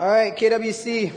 All right, KWC,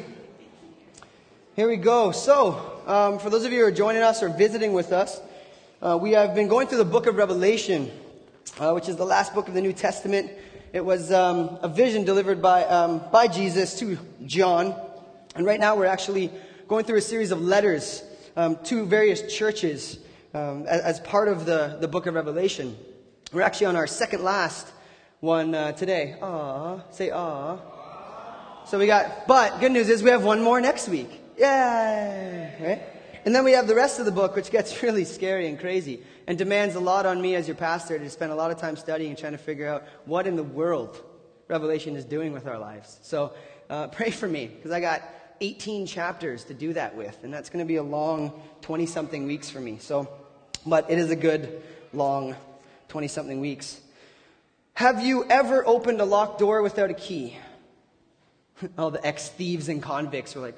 here we go. So, for those of you who are joining us or visiting with us, we have been going through the book of Revelation, which is the last book of the New Testament. It was a vision delivered by Jesus to John. And right now we're actually going through a series of letters to various churches as part of the book of Revelation. We're actually on our second last one today. Aww. Say aww. So but good news is we have one more next week. Yay! Right? And then we have the rest of the book, which gets really scary and crazy and demands a lot on me as your pastor to spend a lot of time studying and trying to figure out what in the world Revelation is doing with our lives. So pray for me, because I got 18 chapters to do that with, and that's going to be a long 20-something weeks for me. But it is a good long 20-something weeks. Have you ever opened a locked door without a key? All the ex-thieves and convicts were like,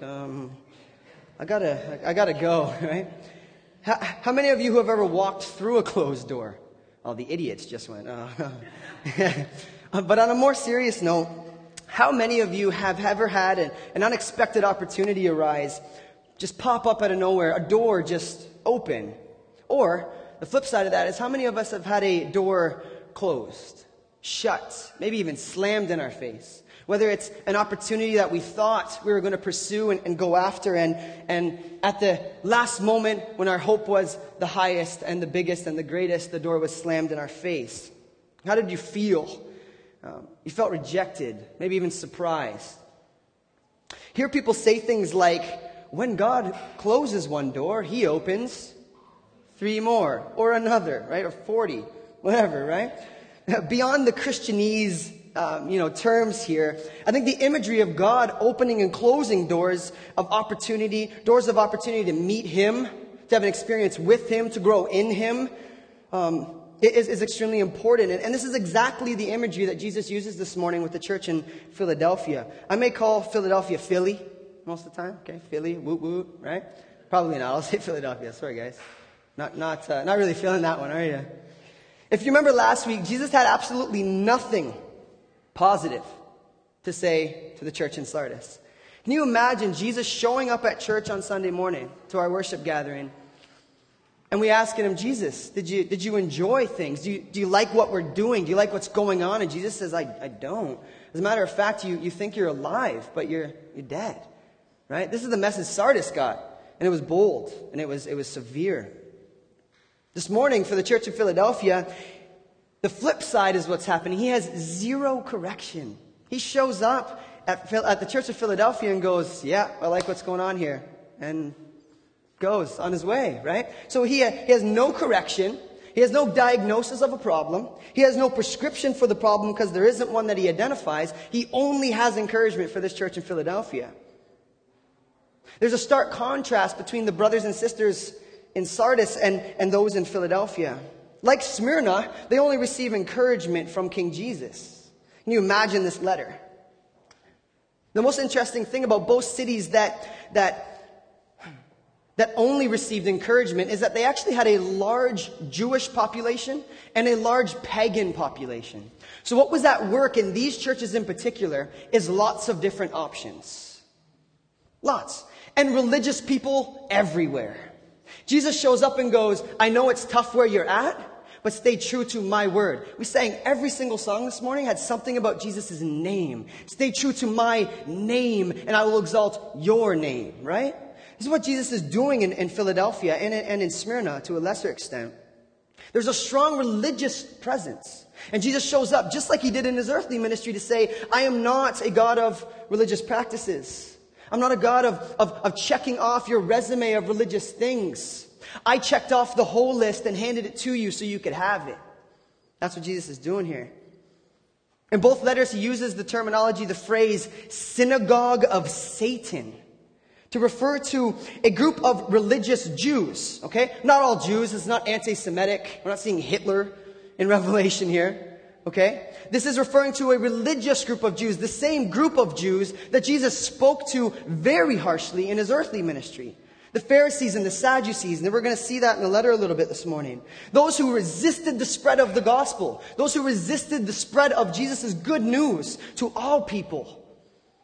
I gotta go, right? How many of you who have ever walked through a closed door? All the idiots just went, oh. But on a more serious note, how many of you have ever had an unexpected opportunity arise, just pop up out of nowhere, a door just open? Or the flip side of that is, how many of us have had a door closed, shut, maybe even slammed in our face? Whether it's an opportunity that we thought we were going to pursue and go after, and at the last moment when our hope was the highest and the biggest and the greatest, the door was slammed in our face. How did you feel? You felt rejected, maybe even surprised. Hear people say things like, when God closes one door, He opens 3 more, or another, right? Or 40, whatever, right? Beyond the Christianese terms here, I think the imagery of God opening and closing doors of opportunity to meet Him, to have an experience with Him, to grow in Him, is extremely important. And this is exactly the imagery that Jesus uses this morning with the church in Philadelphia. I may call Philadelphia Philly most of the time. Okay, Philly, woot woot, right? Probably not. I'll say Philadelphia. Sorry, guys. Not really feeling that one, are you? If you remember last week, Jesus had absolutely nothing positive to say to the church in Sardis. Can you imagine Jesus showing up at church on Sunday morning to our worship gathering, and we asking Him, Jesus, did you enjoy things? Do you like what we're doing? Do you like what's going on? And Jesus says, I don't. As a matter of fact, you think you're alive, but you're dead. Right? This is the message Sardis got, and it was bold, and it was severe. This morning for the church of Philadelphia, the flip side is what's happening. He has zero correction. He shows up at the church of Philadelphia and goes, yeah, I like what's going on here, and goes on his way, right? So he has no correction. He has no diagnosis of a problem. He has no prescription for the problem, because there isn't one that he identifies. He only has encouragement for this church in Philadelphia. There's a stark contrast between the brothers and sisters in Sardis and those in Philadelphia. Like Smyrna, they only receive encouragement from King Jesus. Can you imagine this letter? The most interesting thing about both cities that only received encouragement is that they actually had a large Jewish population and a large pagan population. So what was at work in these churches in particular is lots of different options. Lots. And religious people everywhere. Jesus shows up and goes, I know it's tough where you're at, but stay true to my word. We sang every single song this morning had something about Jesus' name. Stay true to my name, and I will exalt your name, right? This is what Jesus is doing in Philadelphia and in Smyrna to a lesser extent. There's a strong religious presence. And Jesus shows up just like He did in His earthly ministry to say, I am not a God of religious practices. I'm not a God of checking off your resume of religious things. I checked off the whole list and handed it to you so you could have it. That's what Jesus is doing here. In both letters, He uses the terminology, the phrase, synagogue of Satan, to refer to a group of religious Jews. Okay? Not all Jews. It's not anti-Semitic. We're not seeing Hitler in Revelation here. Okay? This is referring to a religious group of Jews, the same group of Jews that Jesus spoke to very harshly in His earthly ministry. The Pharisees and the Sadducees, and we're going to see that in the letter a little bit this morning. Those who resisted the spread of the gospel, those who resisted the spread of Jesus' good news to all people.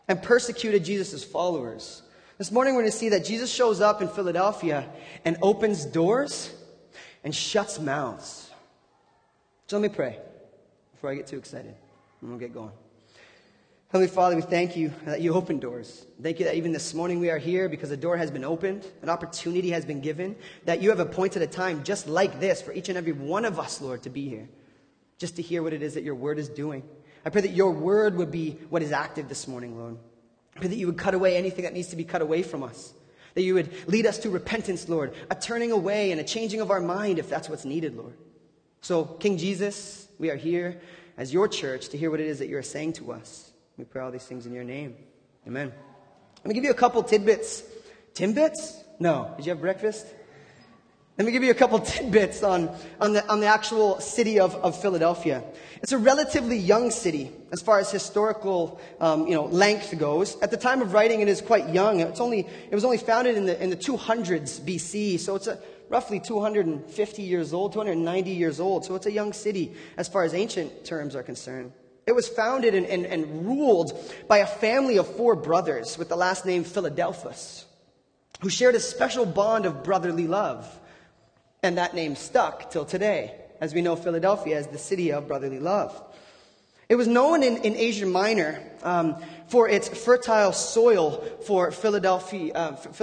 and persecuted Jesus' followers. This morning we're going to see that Jesus shows up in Philadelphia and opens doors and shuts mouths. So let me pray before I get too excited. And we'll get going. Heavenly Father, we thank you that you open doors. Thank you that even this morning we are here because a door has been opened, an opportunity has been given, that you have appointed a time just like this for each and every one of us, Lord, to be here, just to hear what it is that your word is doing. I pray that your word would be what is active this morning, Lord. I pray that you would cut away anything that needs to be cut away from us, that you would lead us to repentance, Lord, a turning away and a changing of our mind if that's what's needed, Lord. So, King Jesus, we are here as your church to hear what it is that you're saying to us. We pray all these things in your name. Amen. Let me give you a couple tidbits. Timbits? No. Did you have breakfast? Let me give you a couple tidbits on the actual city of Philadelphia. It's a relatively young city as far as historical length goes. At the time of writing, it is quite young. It was only founded in the 200s BC, so it's roughly 250 years old, 290 years old. So it's a young city as far as ancient terms are concerned. It was founded and ruled by a family of 4 brothers with the last name Philadelphus, who shared a special bond of brotherly love. And that name stuck till today, as we know Philadelphia as the city of brotherly love. It was known in Asia Minor for its fertile soil for Philadelphian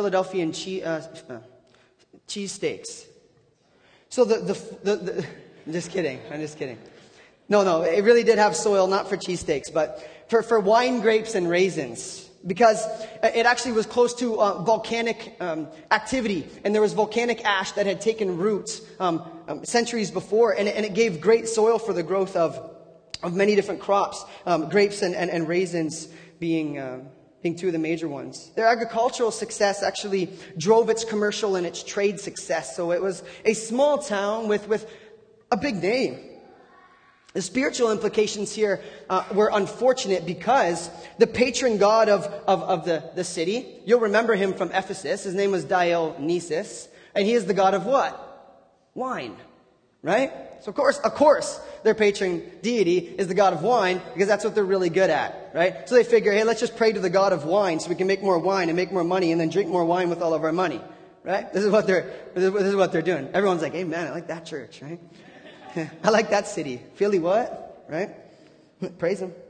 cheesesteaks. So I'm just kidding. No, it really did have soil, not for cheesesteaks, but for wine grapes and raisins. Because it actually was close to volcanic activity, and there was volcanic ash that had taken roots centuries before, and it gave great soil for the growth of many different crops, grapes and raisins being 2 of the major ones. Their agricultural success actually drove its commercial and its trade success, so it was a small town with a big name. The spiritual implications here were unfortunate because the patron god of the city, you'll remember him from Ephesus. His name was Dionysus, and he is the god of what? Wine, right? So of course, their patron deity is the god of wine because that's what they're really good at, right? So they figure, hey, let's just pray to the god of wine so we can make more wine and make more money and then drink more wine with all of our money, right? This is what they're doing. Everyone's like, amen, I like that church, right? I like that city. Philly what? Right? Praise him.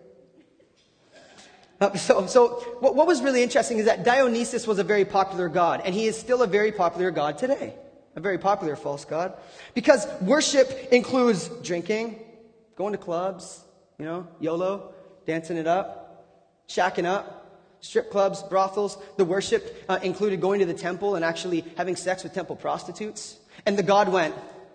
So what was really interesting is that Dionysus was a very popular god, and he is still a very popular god today. A very popular false god. Because worship includes drinking, going to clubs, YOLO, dancing it up, shacking up, strip clubs, brothels. The worship included going to the temple and actually having sex with temple prostitutes. And the god went,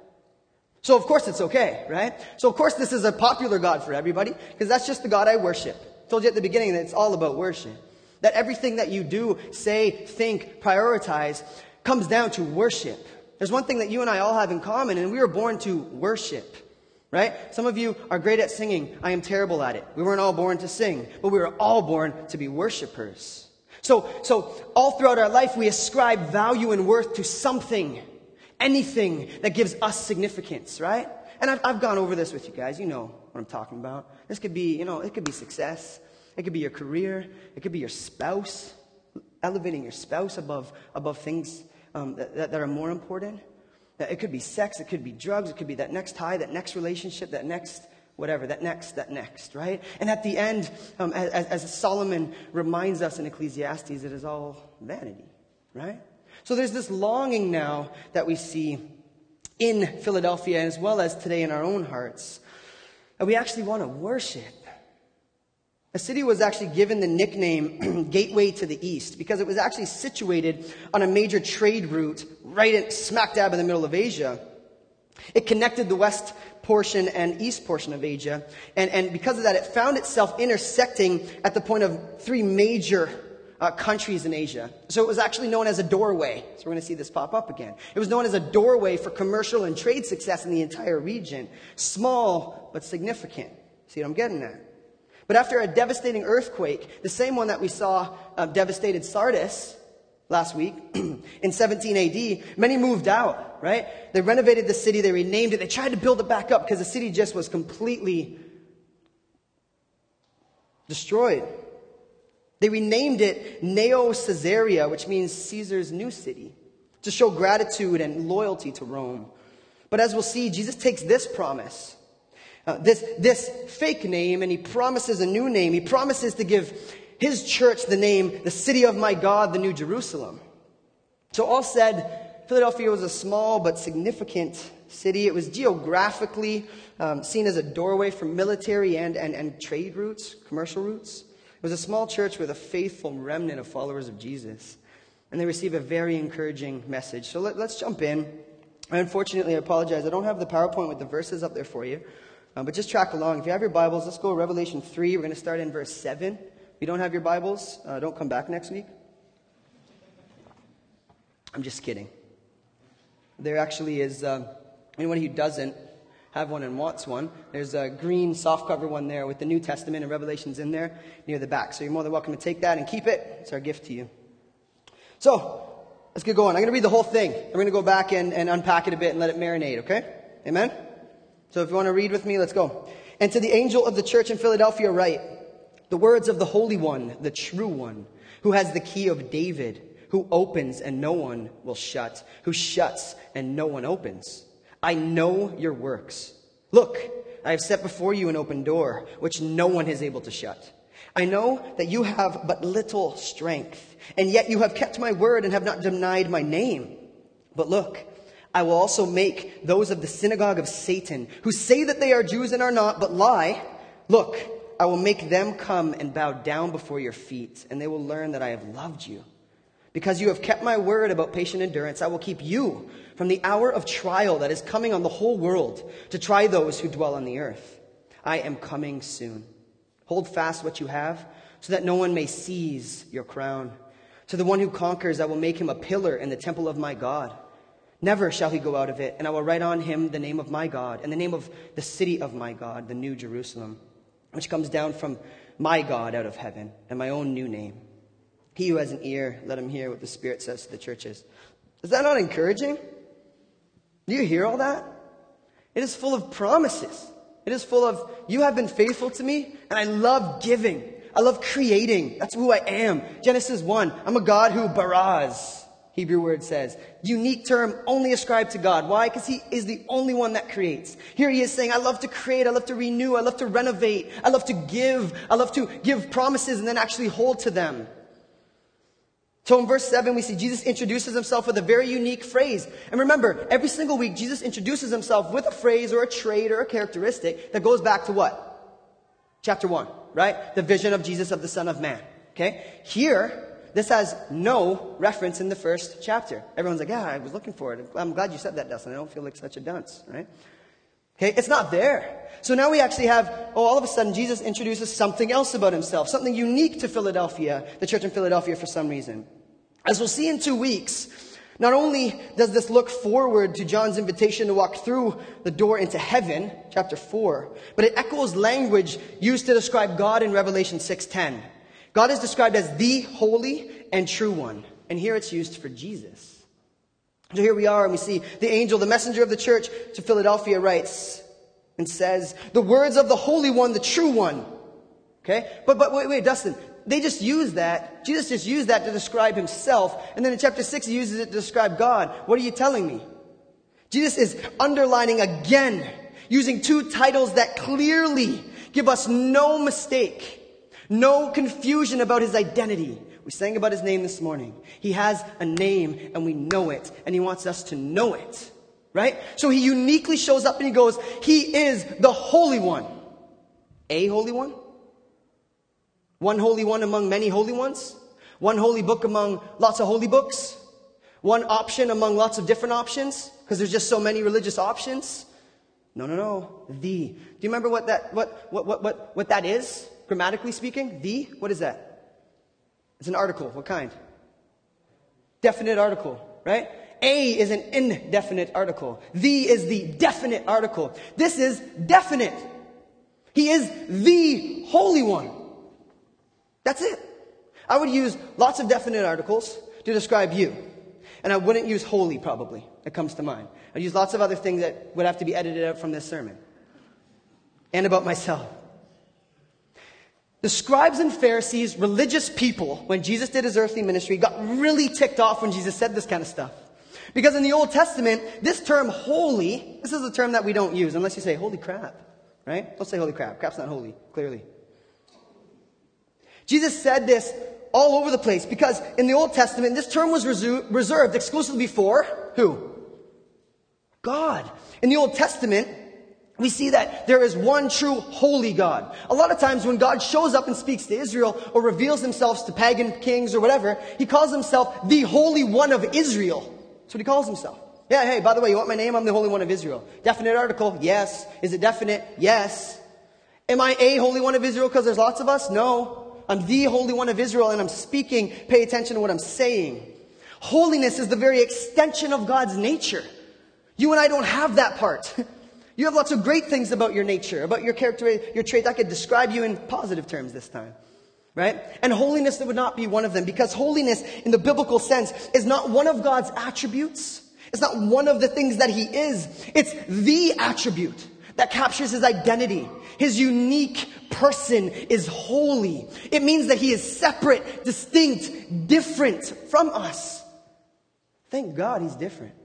so of course it's okay, right? So of course this is a popular God for everybody, because that's just the God I worship. I told you at the beginning that it's all about worship. That everything that you do, say, think, prioritize, comes down to worship. There's one thing that you and I all have in common, and we were born to worship, right? Some of you are great at singing. I am terrible at it. We weren't all born to sing, but we were all born to be worshipers. So all throughout our life, we ascribe value and worth to something. Anything that gives us significance, right? And I've gone over this with you guys. You know what I'm talking about. This could be, it could be success. It could be your career. It could be your spouse. Elevating your spouse above things that are more important. It could be sex. It could be drugs. It could be that next high, that next relationship, that next whatever, that next, right? And at the end, as Solomon reminds us in Ecclesiastes, it is all vanity, right? So there's this longing now that we see in Philadelphia as well as today in our own hearts. And we actually want to worship. The city was actually given the nickname Gateway to the East because it was actually situated on a major trade route right smack dab in the middle of Asia. It connected the west portion and east portion of Asia. And because of that, it found itself intersecting at the point of 3 major countries in Asia. So it was actually known as a doorway. So we're going to see this pop up again. It was known as a doorway for commercial and trade success in the entire region. Small, but significant. See what I'm getting at? But after a devastating earthquake, the same one that we saw devastated Sardis last week, in 17 AD, many moved out, right? They renovated the city, they renamed it, they tried to build it back up because the city just was completely destroyed. They renamed it Neo Caesarea, which means Caesar's new city, to show gratitude and loyalty to Rome. But as we'll see, Jesus takes this promise, this fake name, and he promises a new name. He promises to give his church the name, the city of my God, the New Jerusalem. So all said, Philadelphia was a small but significant city. It was geographically seen as a doorway for military and trade routes, commercial routes. It was a small church with a faithful remnant of followers of Jesus. And they receive a very encouraging message. So let's jump in. Unfortunately, I apologize. I don't have the PowerPoint with the verses up there for you. But just track along. If you have your Bibles, let's go to Revelation 3. We're going to start in verse 7. If you don't have your Bibles, don't come back next week. I'm just kidding. There actually is, anyone who doesn't have one and wants one, there's a green softcover one there with the New Testament and Revelations in there near the back. So you're more than welcome to take that and keep it. It's our gift to you. So, let's get going. I'm going to read the whole thing. I'm going to go back and unpack it a bit and let it marinate, okay? Amen? So if you want to read with me, let's go. And to the angel of the church in Philadelphia write, the words of the Holy One, the true One, who has the key of David, who opens and no one will shut, who shuts and no one opens. I know your works. Look, I have set before you an open door, which no one is able to shut. I know that you have but little strength, and yet you have kept my word and have not denied my name. But look, I will also make those of the synagogue of Satan, who say that they are Jews and are not, but lie. Look, I will make them come and bow down before your feet, and they will learn that I have loved you. Because you have kept my word about patient endurance, I will keep you from the hour of trial that is coming on the whole world to try those who dwell on the earth. I am coming soon. Hold fast what you have, so that no one may seize your crown. To the one who conquers, I will make him a pillar in the temple of my God. Never shall he go out of it, and I will write on him the name of my God, and the name of the city of my God, the New Jerusalem, which comes down from my God out of heaven, and my own new name. He who has an ear, let him hear what the Spirit says to the churches. Is that not encouraging? Do you hear all that? It is full of promises. It is full of, you have been faithful to me, and I love giving. I love creating. That's who I am. Genesis 1, I'm a God who baraz, Hebrew word says. Unique term only ascribed to God. Why? Because he is the only one that creates. Here he is saying, I love to create, I love to renew, I love to renovate, I love to give promises and then actually hold to them. So in verse 7, we see Jesus introduces himself with a very unique phrase. And remember, every single week, Jesus introduces himself with a phrase or a trait or a characteristic that goes back to what? Chapter 1, right? The vision of Jesus of the Son of Man. Okay? Here, this has no reference in the first chapter. Everyone's like, yeah, I was looking for it. I'm glad you said that, Dustin. I don't feel like such a dunce, right? Okay, it's not there. So now we actually have, all of a sudden, Jesus introduces something else about himself, something unique to Philadelphia, the church in Philadelphia for some reason. As we'll see in 2 weeks, not only does this look forward to John's invitation to walk through the door into heaven, chapter 4, but it echoes language used to describe God in Revelation 6:10. God is described as the holy and true one, and here it's used for Jesus. So here we are, and we see the angel, the messenger of the church to Philadelphia writes and says, the words of the Holy One, the true one. Okay? But wait, Dustin, they just use that. Jesus just used that to describe himself. And then in chapter 6, he uses it to describe God. What are you telling me? Jesus is underlining again, using 2 titles that clearly give us no mistake, no confusion about his identity. We sang about his name this morning. He has a name and we know it. And he wants us to know it. Right? So he uniquely shows up and he goes, he is the Holy One. A Holy One? One holy one among many holy ones? One holy book among lots of holy books? One option among lots of different options? Because there's just so many religious options? No. The. Do you remember what that is? Grammatically speaking? The? What is that? It's an article. What kind? Definite article, right? A is an indefinite article. The is the definite article. This is definite. He is the Holy One. That's it. I would use lots of definite articles to describe you. And I wouldn't use holy, probably. That comes to mind. I'd use lots of other things that would have to be edited out from this sermon. And about myself. The scribes and Pharisees, religious people, when Jesus did his earthly ministry, got really ticked off when Jesus said this kind of stuff. Because in the Old Testament, this term holy, this is a term that we don't use unless you say holy crap, right? Don't say holy crap. Crap's not holy, clearly. Jesus said this all over the place because in the Old Testament, this term was reserved exclusively for who? God. In the Old Testament, we see that there is one true holy God. A lot of times when God shows up and speaks to Israel or reveals himself to pagan kings or whatever, he calls himself the Holy One of Israel. That's what he calls himself. Yeah, hey, by the way, you want my name? I'm the Holy One of Israel. Definite article? Yes. Is it definite? Yes. Am I a Holy One of Israel because there's lots of us? No. I'm the Holy One of Israel and I'm speaking. Pay attention to what I'm saying. Holiness is the very extension of God's nature. You and I don't have that part. You have lots of great things about your nature, about your character, your traits. I could describe you in positive terms this time, right? And holiness would not be one of them, because holiness in the biblical sense is not one of God's attributes. It's not one of the things that he is. It's the attribute that captures his identity. His unique person is holy. It means that he is separate, distinct, different from us. Thank God he's different.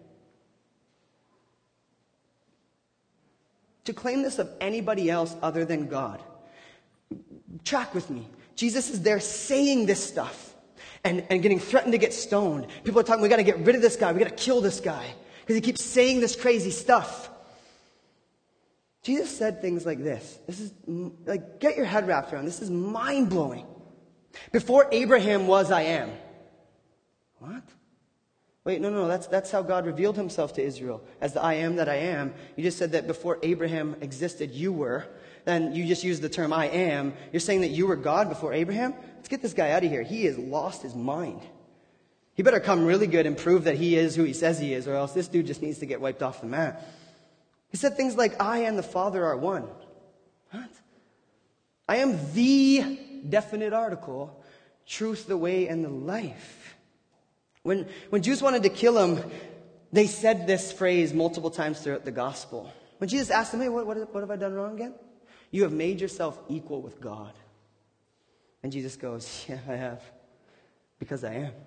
To claim this of anybody else other than God. Track with me. Jesus is there saying this stuff and getting threatened to get stoned. People are talking, we got to get rid of this guy. We got to kill this guy because he keeps saying this crazy stuff. Jesus said things like this. This is like, get your head wrapped around. This is mind blowing. Before Abraham was, I am. What? Wait, no, that's how God revealed himself to Israel, as the I am that I am. You just said that before Abraham existed, you were. Then you just used the term I am. You're saying that you were God before Abraham? Let's get this guy out of here. He has lost his mind. He better come really good and prove that he is who he says he is, or else this dude just needs to get wiped off the map. He said things like, I and the Father are one. What? I am the definite article, truth, the way, and the life. When Jews wanted to kill him, they said this phrase multiple times throughout the gospel. When Jesus asked them, hey, what have I done wrong again? You have made yourself equal with God. And Jesus goes, yeah, I have. Because I am.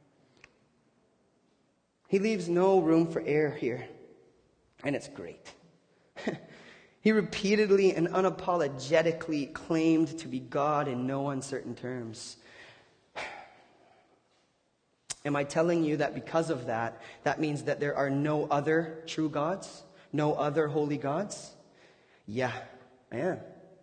He leaves no room for error here. And it's great. He repeatedly and unapologetically claimed to be God in no uncertain terms. Am I telling you that because of that, that means that there are no other true gods? No other holy gods? Yeah, I am.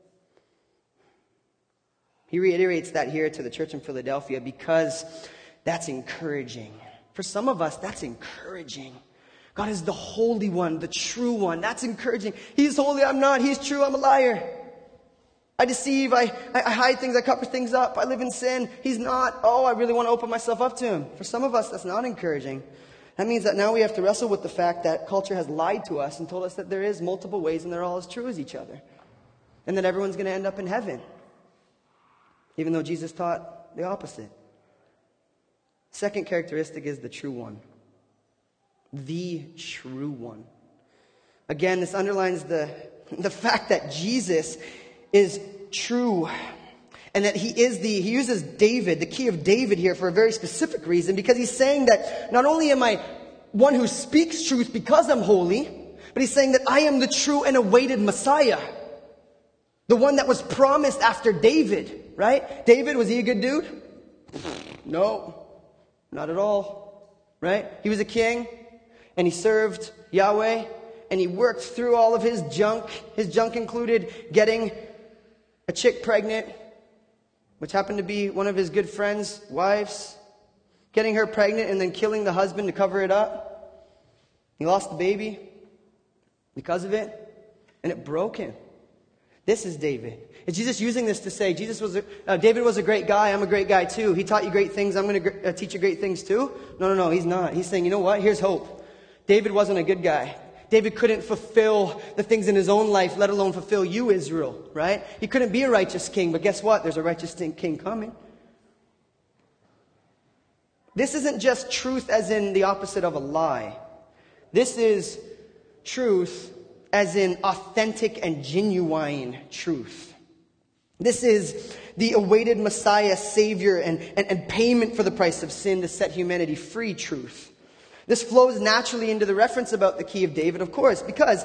He reiterates that here to the church in Philadelphia because that's encouraging. For some of us, that's encouraging. God is the Holy One, the true one. That's encouraging. He's holy, I'm not. He's true, I'm a liar. I deceive, I hide things, I cover things up, I live in sin. He's not. Oh, I really want to open myself up to him. For some of us, that's not encouraging. That means that now we have to wrestle with the fact that culture has lied to us and told us that there is multiple ways and they're all as true as each other. And that everyone's going to end up in heaven. Even though Jesus taught the opposite. Second characteristic is the true one. The true one. Again, this underlines the fact that Jesus is true. And that he uses David, the key of David here, for a very specific reason. Because he's saying that not only am I one who speaks truth because I'm holy, but he's saying that I am the true and awaited Messiah. The one that was promised after David, right? David, was he a good dude? No, not at all, right? He was a king and he served Yahweh and he worked through all of his junk. His junk included getting a chick pregnant, which happened to be one of his good friends' wives, getting her pregnant and then killing the husband to cover it up. He lost the baby because of it, and it broke him. This is David. Is Jesus using this to say, David was a great guy, I'm a great guy too. He taught you great things, I'm going to teach you great things too? No, he's not. He's saying, you know what? Here's hope. David wasn't a good guy. David couldn't fulfill the things in his own life, let alone fulfill you, Israel, right? He couldn't be a righteous king, but guess what? There's a righteous king coming. This isn't just truth as in the opposite of a lie. This is truth as in authentic and genuine truth. This is the awaited Messiah, Savior, and payment for the price of sin to set humanity free truth. This flows naturally into the reference about the key of David, of course, because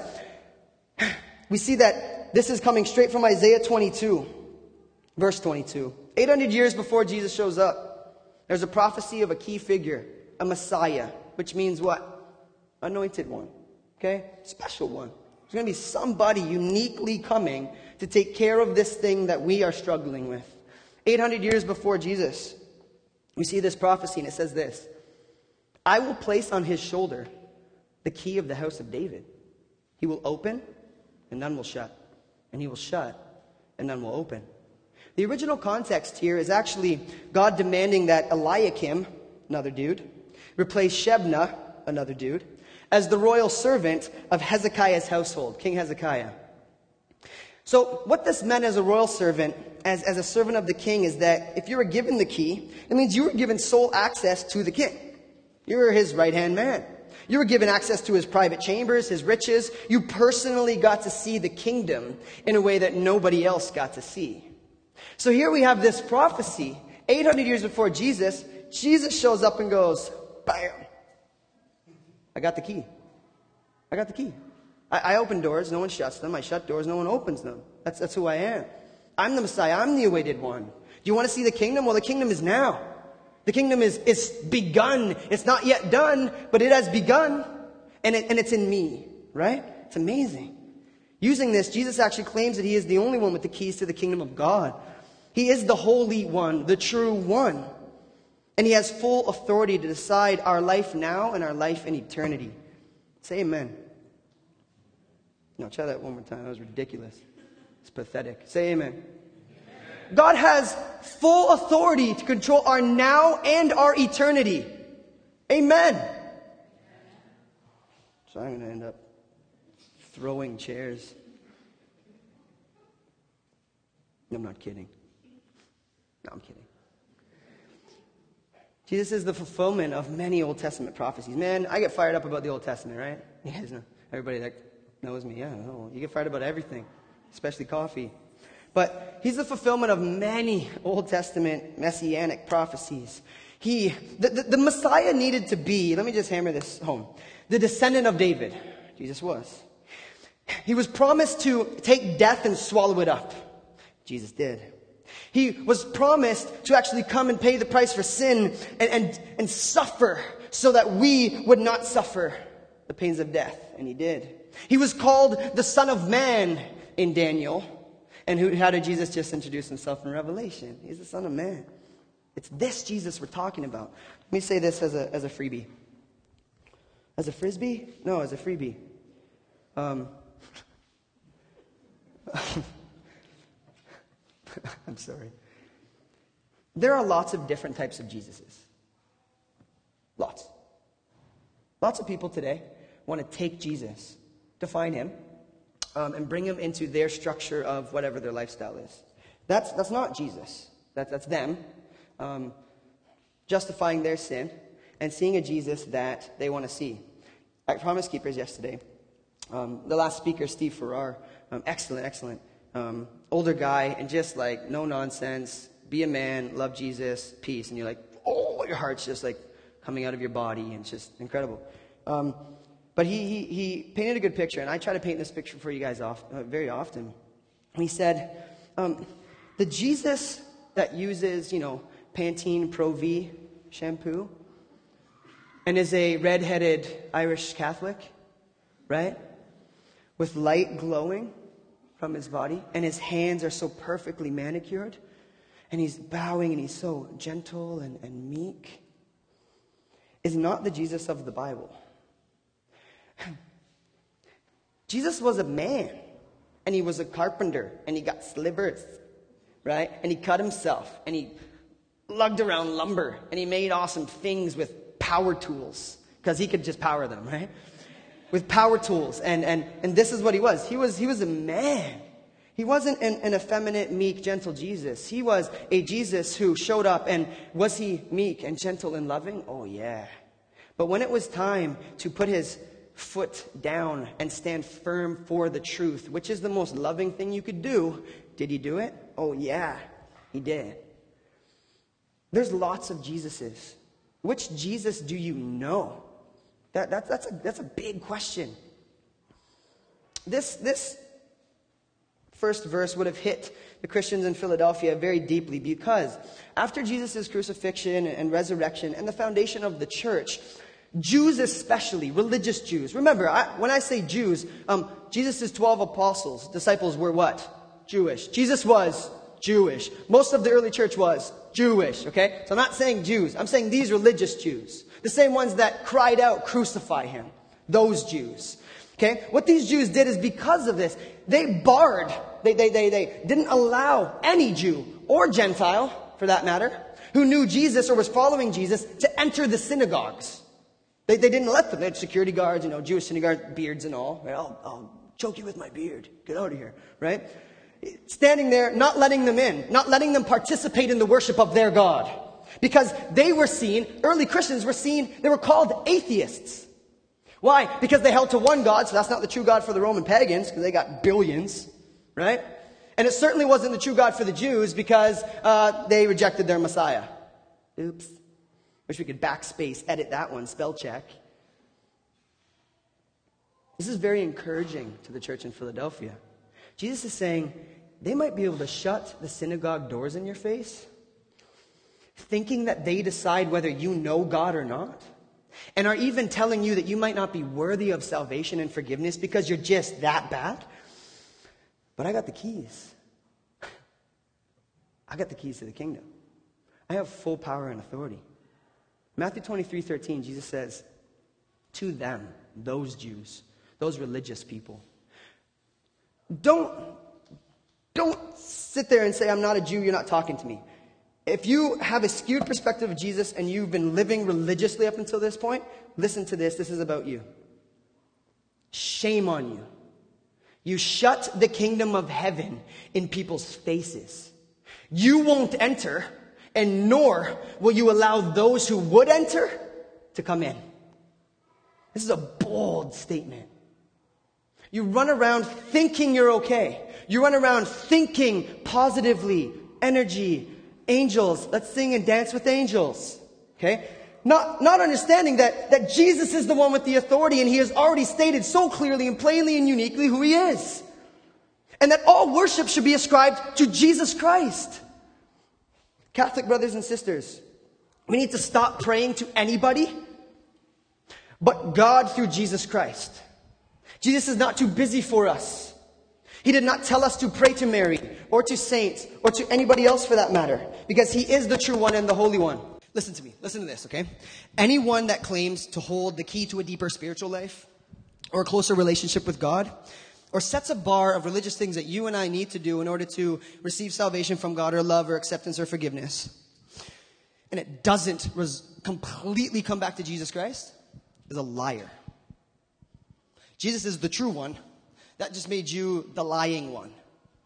we see that this is coming straight from Isaiah 22, verse 22. 800 years before Jesus shows up, there's a prophecy of a key figure, a Messiah, which means what? Anointed one, okay? Special one. There's going to be somebody uniquely coming to take care of this thing that we are struggling with. 800 years before Jesus, we see this prophecy, and it says this: I will place on his shoulder the key of the house of David. He will open, and none will shut. And he will shut, and none will open. The original context here is actually God demanding that Eliakim, another dude, replace Shebna, another dude, as the royal servant of Hezekiah's household, King Hezekiah. So what this meant as a royal servant, as a servant of the king, is that if you were given the key, it means you were given sole access to the king. You were his right-hand man. You were given access to his private chambers, his riches. You personally got to see the kingdom in a way that nobody else got to see. So here we have this prophecy. 800 years before Jesus, Jesus shows up and goes, bam! I got the key. I got the key. I open doors, no one shuts them. I shut doors, no one opens them. That's who I am. I'm the Messiah. I'm the awaited one. Do you want to see the kingdom? Well, the kingdom is now. The kingdom is begun. It's not yet done, but it has begun. And it's in me, right? It's amazing. Using this, Jesus actually claims that he is the only one with the keys to the kingdom of God. He is the Holy One, the true one. And he has full authority to decide our life now and our life in eternity. Say amen. No, try that one more time. That was ridiculous. It's pathetic. Say amen. God has full authority to control our now and our eternity. Amen. So I'm going to end up throwing chairs. No, I'm not kidding. No, I'm kidding. Jesus is the fulfillment of many Old Testament prophecies. Man, I get fired up about the Old Testament, right? You guys know. Everybody that knows me, yeah, no, you get fired about everything, especially coffee. But he's the fulfillment of many Old Testament messianic prophecies. The Messiah needed to be, let me just hammer this home, the descendant of David. Jesus was. He was promised to take death and swallow it up. Jesus did. He was promised to actually come and pay the price for sin and suffer so that we would not suffer the pains of death. And he did. He was called the Son of Man in Daniel. And how did Jesus just introduce himself in Revelation? He's the Son of Man. It's this Jesus we're talking about. Let me say this as a freebie. As a frisbee? No, as a freebie. I'm sorry. There are lots of different types of Jesuses. Lots. Lots of people today want to take Jesus, define him, and bring him into their structure of whatever their lifestyle is. That's not Jesus. That's them justifying their sin and seeing a Jesus that they want to see. At Promise Keepers yesterday, the last speaker, Steve Farrar, excellent, older guy, and just like no nonsense, be a man, love Jesus, peace, and you're like, oh, your heart's just like coming out of your body, and it's just incredible. But he painted a good picture, and I try to paint this picture for you guys very often. He said, the Jesus that uses, Pantene Pro V shampoo and is a red-headed Irish Catholic, right? With light glowing from his body, and his hands are so perfectly manicured, and he's bowing, and he's so gentle and meek, is not the Jesus of the Bible. Jesus was a man, and he was a carpenter, and he got slivers, right? And he cut himself, and he lugged around lumber, and he made awesome things with power tools, because he could just power them, right? With power tools, and this is what he was. He was a man. He wasn't an effeminate, meek, gentle Jesus. He was a Jesus who showed up, and was he meek and gentle and loving? Oh, yeah. But when it was time to put his foot down and stand firm for the truth, which is the most loving thing you could do, did he do it? Oh yeah, he did. There's lots of Jesuses. Which Jesus do you know? That's a big question. This first verse would have hit the Christians in Philadelphia very deeply, because after Jesus' crucifixion and resurrection and the foundation of the church, Jews especially, religious Jews. Remember, when I say Jews, Jesus' 12 apostles, disciples were what? Jewish. Jesus was Jewish. Most of the early church was Jewish, okay? So I'm not saying Jews. I'm saying these religious Jews. The same ones that cried out, crucify him. Those Jews. Okay? What these Jews did is, because of this, they barred, they didn't allow any Jew or Gentile, for that matter, who knew Jesus or was following Jesus to enter the synagogues. They didn't let them. They had security guards, Jewish synagogues, beards and all. Right? I'll choke you with my beard. Get out of here. Right? Standing there, not letting them in, not letting them participate in the worship of their God. Because they were seen, early Christians were seen, they were called atheists. Why? Because they held to one God, so that's not the true God for the Roman pagans, because they got billions, right? And it certainly wasn't the true God for the Jews, because they rejected their Messiah. Oops. Wish we could backspace, edit that one, spell check. This is very encouraging to the church in Philadelphia. Jesus is saying, they might be able to shut the synagogue doors in your face, thinking that they decide whether you know God or not, and are even telling you that you might not be worthy of salvation and forgiveness because you're just that bad. But I got the keys. I got the keys to the kingdom. I have full power and authority. Matthew 23:13, Jesus says, to them, those Jews, those religious people, don't sit there and say, I'm not a Jew, you're not talking to me. If you have a skewed perspective of Jesus and you've been living religiously up until this point, listen to this. This is about you. Shame on you. You shut the kingdom of heaven in people's faces. You won't enter, and nor will you allow those who would enter to come in. This is a bold statement. You run around thinking you're okay. You run around thinking positively, energy, angels. Let's sing and dance with angels. Okay? Not understanding that Jesus is the one with the authority, and he has already stated so clearly and plainly and uniquely who he is. And that all worship should be ascribed to Jesus Christ. Catholic brothers and sisters, we need to stop praying to anybody but God through Jesus Christ. Jesus is not too busy for us. He did not tell us to pray to Mary or to saints or to anybody else for that matter, because he is the true one and the holy one. Listen to me. Listen to this, okay? Anyone that claims to hold the key to a deeper spiritual life or a closer relationship with God, or sets a bar of religious things that you and I need to do in order to receive salvation from God, or love, or acceptance, or forgiveness, and it doesn't completely come back to Jesus Christ, is a liar. Jesus is the true one. That just made you the lying one.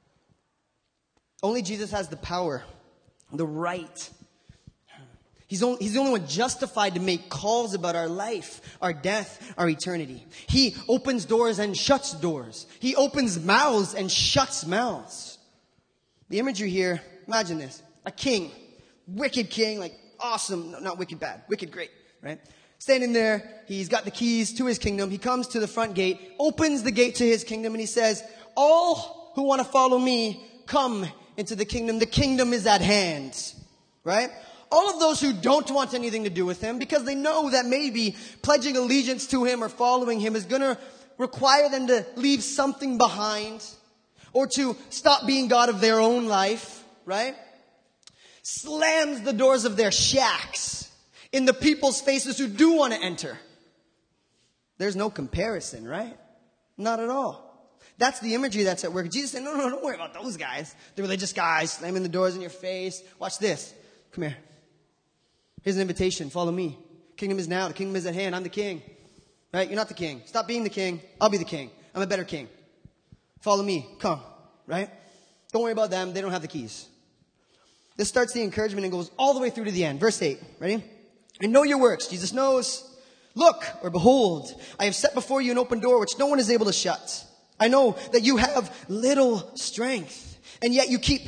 Only Jesus has the power, the right. He's the only one justified to make calls about our life, our death, our eternity. He opens doors and shuts doors. He opens mouths and shuts mouths. The imagery here, imagine this. A king, wicked king, like awesome, no, not wicked bad, wicked great, right? Standing there, he's got the keys to his kingdom. He comes to the front gate, opens the gate to his kingdom, and he says, all who want to follow me, come into the kingdom. The kingdom is at hand, right? All of those who don't want anything to do with him, because they know that maybe pledging allegiance to him or following him is going to require them to leave something behind, or to stop being God of their own life, right? Slams the doors of their shacks in the people's faces who do want to enter. There's no comparison, right? Not at all. That's the imagery that's at work. Jesus said, no, don't worry about those guys. The religious guys slamming the doors in your face. Watch this. Come here. Here's an invitation. Follow me. Kingdom is now. The kingdom is at hand. I'm the king. Right? You're not the king. Stop being the king. I'll be the king. I'm a better king. Follow me. Come. Right? Don't worry about them. They don't have the keys. This starts the encouragement and goes all the way through to the end. Verse 8. Ready? And know your works. Jesus knows. Look, or behold, I have set before you an open door which no one is able to shut. I know that you have little strength, and yet you keep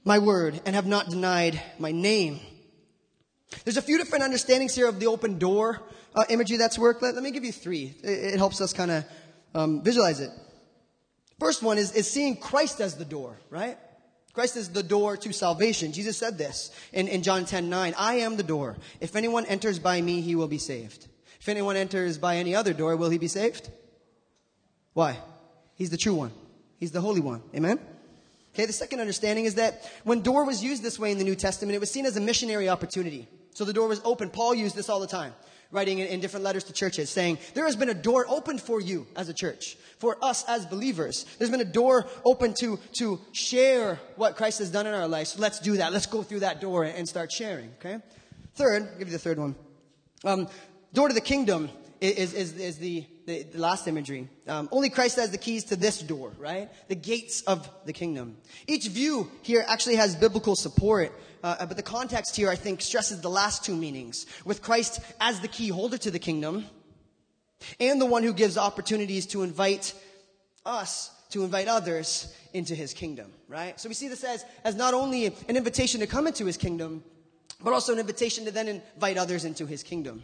my word and have not denied my name. There's a few different understandings here of the open door imagery that's worked. Let me give you three. It helps us kind of visualize it. First one is seeing Christ as the door, right? Christ is the door to salvation. Jesus said this in John 10:9. I am the door. If anyone enters by me, he will be saved. If anyone enters by any other door, will he be saved? Why? He's the true one. He's the Holy One. Amen? Okay, the second understanding is that when door was used this way in the New Testament, it was seen as a missionary opportunity. So the door was open. Paul used this all the time, writing in different letters to churches, saying, there has been a door opened for you as a church, for us as believers. There's been a door open to share what Christ has done in our lives. So let's do that. Let's go through that door and start sharing, okay? Third, I'll give you the third one. Door to the kingdom is the last imagery. Only Christ has the keys to this door, right? The gates of the kingdom. Each view here actually has biblical support, but the context here, I think, stresses the last two meanings. With Christ as the key holder to the kingdom, and the one who gives opportunities to invite us, to invite others into his kingdom, right? So we see this as not only an invitation to come into his kingdom, but also an invitation to then invite others into his kingdom.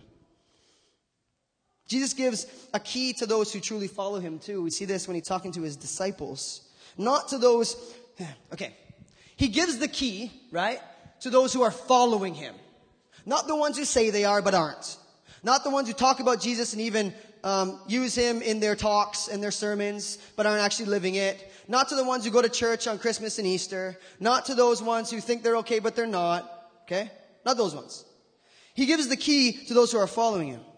Jesus gives a key to those who truly follow him too. We see this when he's talking to his disciples. Not to those, okay. He gives the key, right, to those who are following him. Not the ones who say they are but aren't. Not the ones who talk about Jesus and even use him in their talks and their sermons but aren't actually living it. Not to the ones who go to church on Christmas and Easter. Not to those ones who think they're okay but they're not. Okay? Not those ones. He gives the key to those who are following him.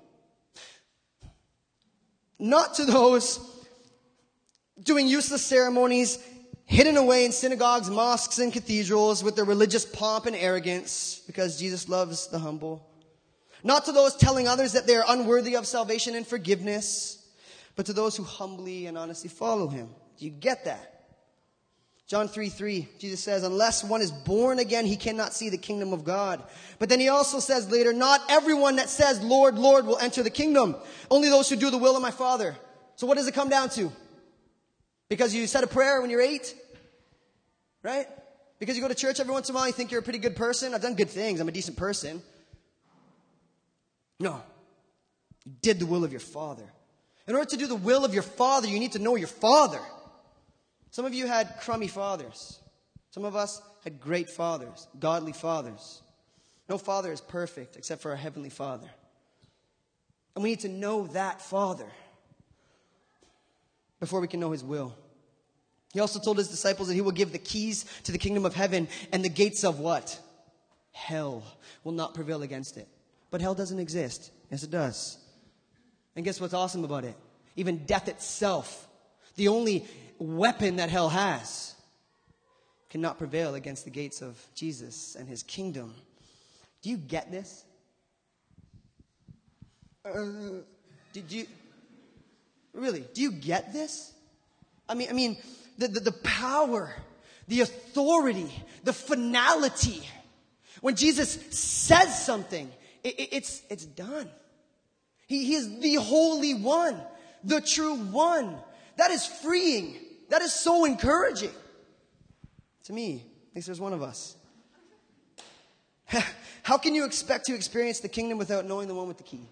Not to those doing useless ceremonies, hidden away in synagogues, mosques, and cathedrals with their religious pomp and arrogance, because Jesus loves the humble. Not to those telling others that they are unworthy of salvation and forgiveness, but to those who humbly and honestly follow him. Do you get that? John 3:3, Jesus says, unless one is born again, he cannot see the kingdom of God. But then he also says later, not everyone that says, Lord, Lord, will enter the kingdom. Only those who do the will of my Father. So what does it come down to? Because you said a prayer when you're 8? Right? Because you go to church every once in a while, you think you're a pretty good person. I've done good things. I'm a decent person. No. You did the will of your Father. In order to do the will of your Father, you need to know your Father. Some of you had crummy fathers. Some of us had great fathers, godly fathers. No father is perfect except for our Heavenly Father. And we need to know that Father before we can know his will. He also told his disciples that he will give the keys to the kingdom of heaven, and the gates of what? Hell will not prevail against it. But hell doesn't exist. Yes, it does. And guess what's awesome about it? Even death itself, the only weapon that hell has, cannot prevail against the gates of Jesus and his kingdom. Do you get this? Do you get this? I mean, the power, the authority, the finality. When Jesus says something, it's done. He is the Holy One, the true one. That is freeing. That is so encouraging. To me, at least there's one of us. How can you expect to experience the kingdom without knowing the one with the key?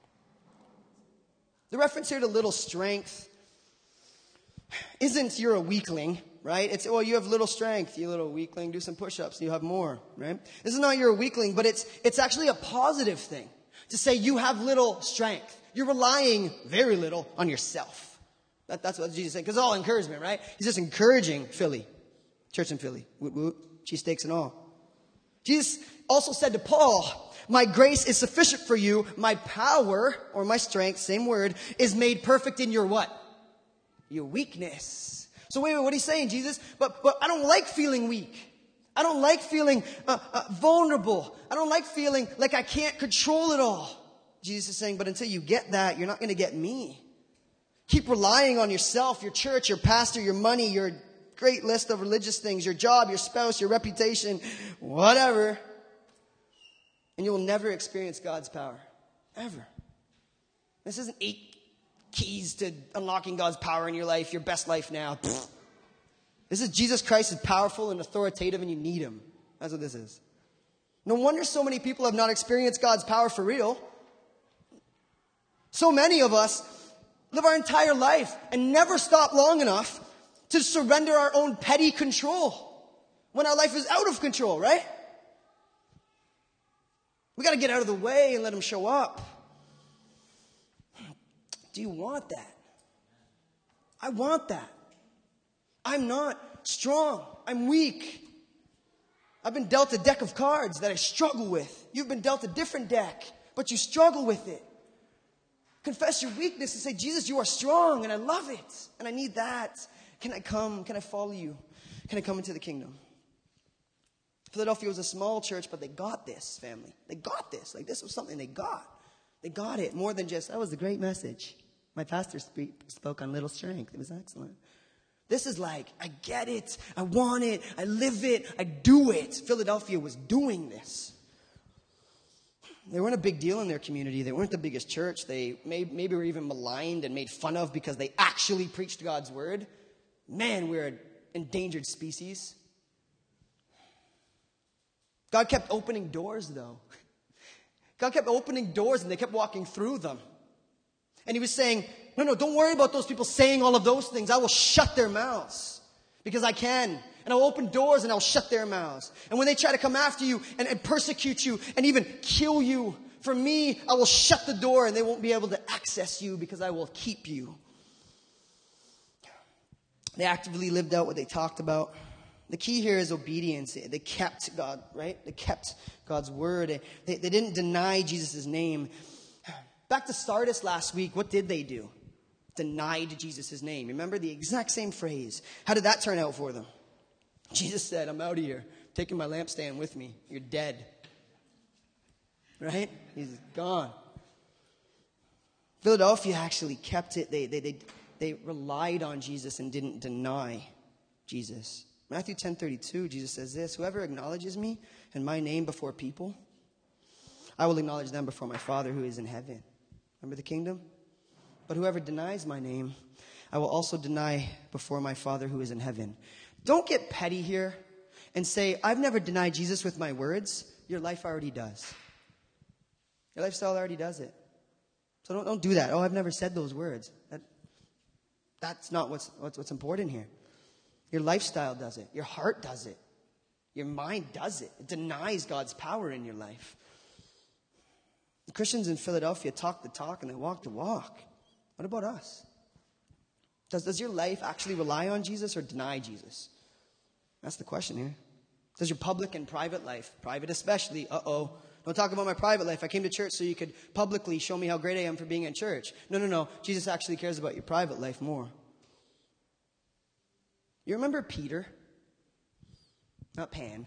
The reference here to little strength isn't you're a weakling, right? It's, well, you have little strength, you little weakling, do some push-ups, you have more, right? This is not you're a weakling, but it's actually a positive thing to say you have little strength. You're relying very little on yourself. That's what Jesus said, because it's all encouragement, right? He's just encouraging Philly, church in Philly, cheesesteaks and all. Jesus also said to Paul, my grace is sufficient for you. My power, or my strength, same word, is made perfect in your what? Your weakness. So wait, what are you saying, Jesus? But I don't like feeling weak. I don't like feeling vulnerable. I don't like feeling like I can't control it all. Jesus is saying, but until you get that, you're not going to get me. Keep relying on yourself, your church, your pastor, your money, your great list of religious things, your job, your spouse, your reputation, whatever. And you will never experience God's power. Ever. This isn't 8 keys to unlocking God's power in your life, your best life now. This is Jesus Christ is powerful and authoritative and you need him. That's what this is. No wonder so many people have not experienced God's power for real. So many of us live our entire life and never stop long enough to surrender our own petty control when our life is out of control, right? We got to get out of the way and let him show up. Do you want that? I want that. I'm not strong. I'm weak. I've been dealt a deck of cards that I struggle with. You've been dealt a different deck, but you struggle with it. Confess your weakness and say, Jesus, you are strong and I love it and I need that. Can I come? Can I follow you? Can I come into the kingdom? Philadelphia was a small church, but they got this, family. They got this. Like, this was something they got. They got it more than just, that was a great message. My pastor spoke on little strength. It was excellent. This is like, I get it. I want it. I live it. I do it. Philadelphia was doing this. They weren't a big deal in their community. They weren't the biggest church. They maybe were even maligned and made fun of because they actually preached God's word. Man, we're an endangered species. God kept opening doors, though. God kept opening doors and they kept walking through them. And he was saying, no, don't worry about those people saying all of those things. I will shut their mouths because I can. And I'll open doors and I'll shut their mouths. And when they try to come after you and persecute you and even kill you, for me, I will shut the door and they won't be able to access you because I will keep you. They actively lived out what they talked about. The key here is obedience. They kept God, right? They kept God's word. They didn't deny Jesus' name. Back to Sardis last week, what did they do? Denied Jesus' name. Remember the exact same phrase. How did that turn out for them? Jesus said, I'm out of here. Taking my lampstand with me. You're dead. Right? He's gone. Philadelphia actually kept it. They relied on Jesus and didn't deny Jesus. Matthew 10:32, Jesus says this, whoever acknowledges me and my name before people, I will acknowledge them before my Father who is in heaven. Remember the kingdom? But whoever denies my name, I will also deny before my Father who is in heaven. Don't get petty here and say, I've never denied Jesus with my words. Your life already does. Your lifestyle already does it. So don't do that. Oh, I've never said those words. That's not what's important here. Your lifestyle does it. Your heart does it. Your mind does it. It denies God's power in your life. The Christians in Philadelphia talk the talk and they walk the walk. What about us? Does your life actually rely on Jesus or deny Jesus? That's the question here. Does your public and private life, private especially, don't talk about my private life. I came to church so you could publicly show me how great I am for being in church. No. Jesus actually cares about your private life more. You remember Peter? Not Pan.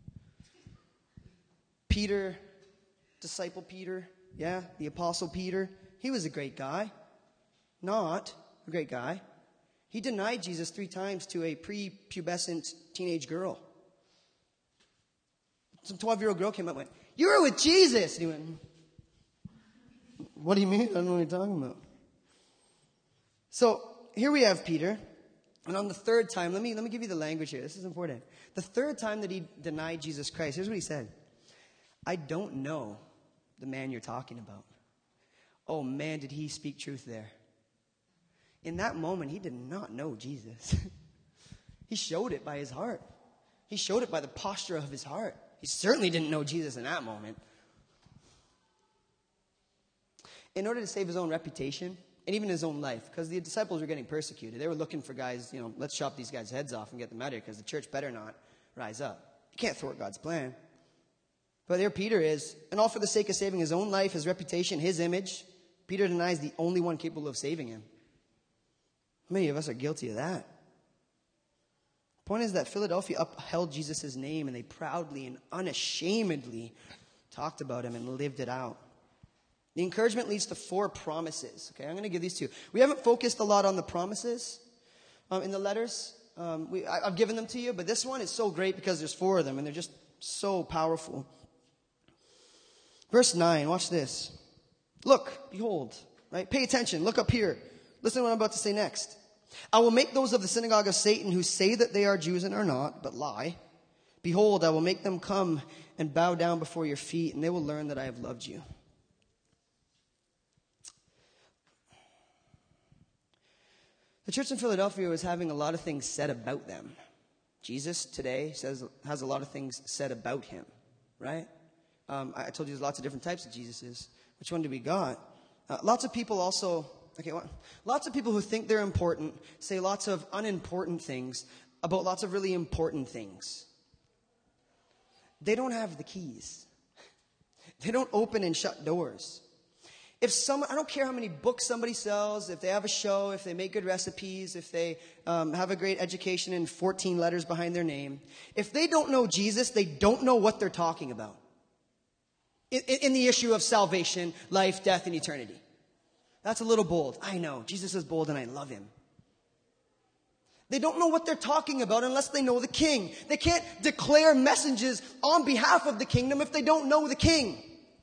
Peter, disciple Peter. Yeah, the apostle Peter. He was a great guy. Not a great guy. He denied Jesus 3 times to a prepubescent teenage girl. Some 12-year-old girl came up and went, you were with Jesus. And he went, what do you mean? I don't know what you're talking about. So here we have Peter. And on the 3rd time, let me give you the language here. This is important. The 3rd time that he denied Jesus Christ, here's what he said. I don't know the man you're talking about. Oh man, did he speak truth there. In that moment, he did not know Jesus. He showed it by his heart. He showed it by the posture of his heart. He certainly didn't know Jesus in that moment. In order to save his own reputation, and even his own life, because the disciples were getting persecuted. They were looking for guys, let's chop these guys' heads off and get them out of here, because the church better not rise up. You can't thwart God's plan. But there Peter is, and all for the sake of saving his own life, his reputation, his image, Peter denies the only one capable of saving him. How many of us are guilty of that? The point is that Philadelphia upheld Jesus' name, and they proudly and unashamedly talked about him and lived it out. The encouragement leads to 4 promises. Okay, I'm going to give these to you. We haven't focused a lot on the promises in the letters. I've given them to you, but this one is so great because there's 4 of them, and they're just so powerful. Verse 9, watch this. Look, behold, right? Pay attention. Look up here. Listen to what I'm about to say next. I will make those of the synagogue of Satan who say that they are Jews and are not, but lie. Behold, I will make them come and bow down before your feet, and they will learn that I have loved you. The church in Philadelphia was having a lot of things said about them. Jesus today has a lot of things said about him, right? I told you there's lots of different types of Jesuses. Which one do we got? Lots of people who think they're important say lots of unimportant things about lots of really important things. They don't have the keys. They don't open and shut doors. I don't care how many books somebody sells, if they have a show, if they make good recipes, if they have a great education and 14 letters behind their name. If they don't know Jesus, they don't know what they're talking about in the issue of salvation, life, death, and eternity. That's a little bold. I know. Jesus is bold and I love him. They don't know what they're talking about unless they know the King. They can't declare messages on behalf of the kingdom if they don't know the King.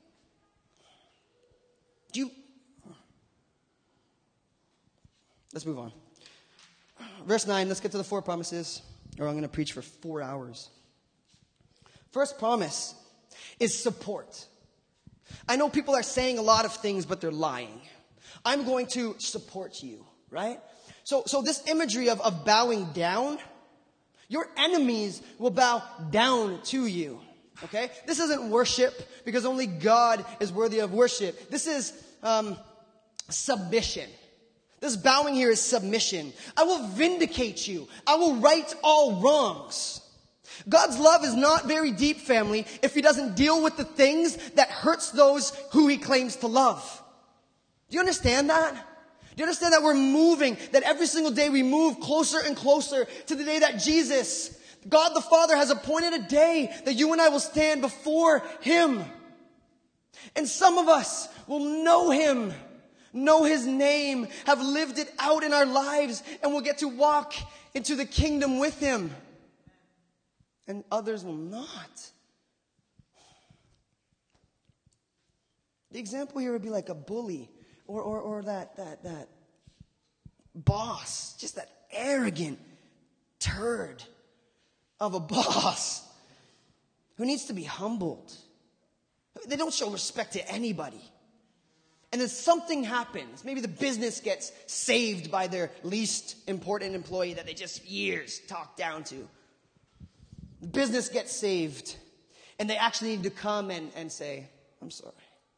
Let's move on. Verse 9, let's get to the 4 promises, or I'm going to preach for 4 hours. First promise is support. I know people are saying a lot of things, but they're lying. I'm going to support you, right? So this imagery of bowing down, your enemies will bow down to you, okay? This isn't worship, because only God is worthy of worship. This is submission. This bowing here is submission. I will vindicate you. I will right all wrongs. God's love is not very deep, family, if he doesn't deal with the things that hurts those who he claims to love. Do you understand that? Do you understand that we're moving, that every single day we move closer and closer to the day that Jesus, God the Father, has appointed a day that you and I will stand before him. And some of us will know him, know his name, have lived it out in our lives, and will get to walk into the kingdom with him. And others will not. The example here would be like a bully or that boss, just that arrogant turd of a boss who needs to be humbled. They don't show respect to anybody. And then something happens. Maybe the business gets saved by their least important employee that they just years talked down to. The business gets saved. And they actually need to come and say, I'm sorry.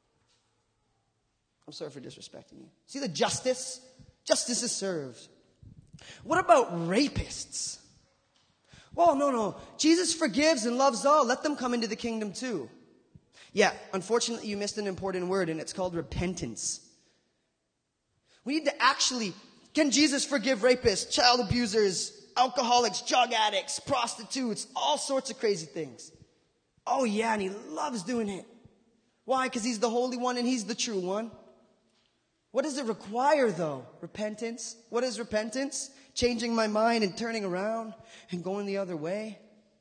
I'm sorry for disrespecting you. See the justice? Justice is served. What about rapists? Well, no. Jesus forgives and loves all. Let them come into the kingdom too. Yeah, unfortunately, you missed an important word, and it's called repentance. We need to can Jesus forgive rapists, child abusers, alcoholics, drug addicts, prostitutes, all sorts of crazy things? Oh yeah, and he loves doing it. Why? Because he's the Holy One and he's the true one. What does it require, though? Repentance. What is repentance? Changing my mind and turning around and going the other way.